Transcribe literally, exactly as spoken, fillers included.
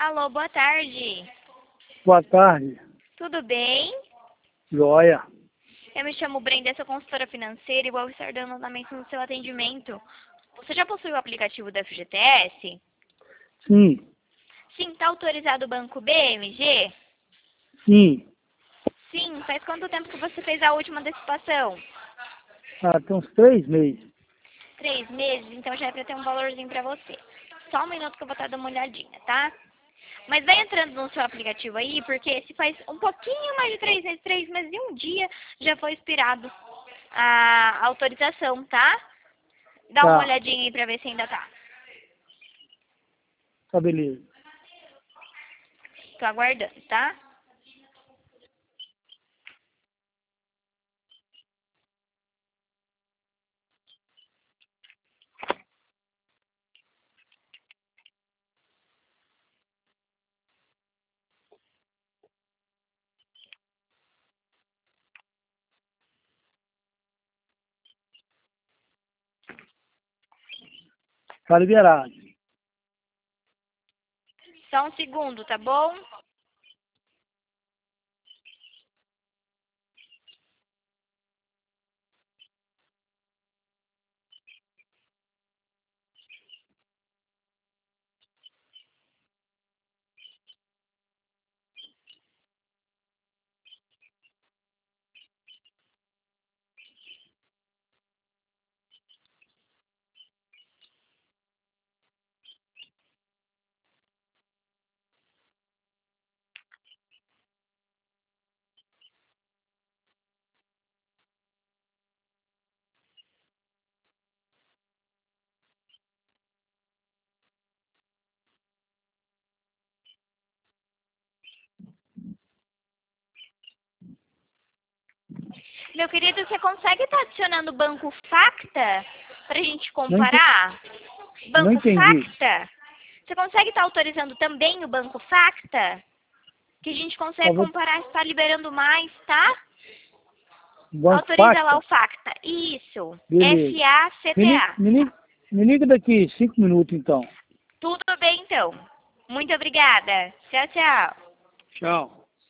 Alô, boa tarde. Boa tarde. Tudo bem? Joia. Eu me chamo Brenda, sou consultora financeira e vou estar dando andamento no seu atendimento. Você já possui o aplicativo da F G T S? Sim. Sim, está autorizado o Banco B M G? Sim. Sim, faz quanto tempo que você fez a última antecipação? Ah, tem uns três meses. Três meses? Então já é para ter um valorzinho para você. Só um minuto que eu vou estar dando uma olhadinha, tá? Mas vai entrando no seu aplicativo aí, porque se faz um pouquinho mais de três meses, três meses e um dia, já foi expirado a autorização, tá? Dá uma Tá. olhadinha aí pra ver se ainda tá. Tá, beleza. Tô aguardando, tá? Tá liberado. Só um segundo, tá bom? Meu querido, você consegue estar adicionando o Banco Facta pra gente Não, ente... comparar? não Banco entendi. Facta? Você consegue estar autorizando também o Banco Facta? Que a gente consegue Talvez comparar se está liberando mais, tá? o Banco Autoriza lá Facta. o Facta. Isso. Beleza. F A C T Me, li- A. me, liga, me liga daqui cinco minutos, então. Tudo bem, então. Muito obrigada. Tchau, tchau. Tchau.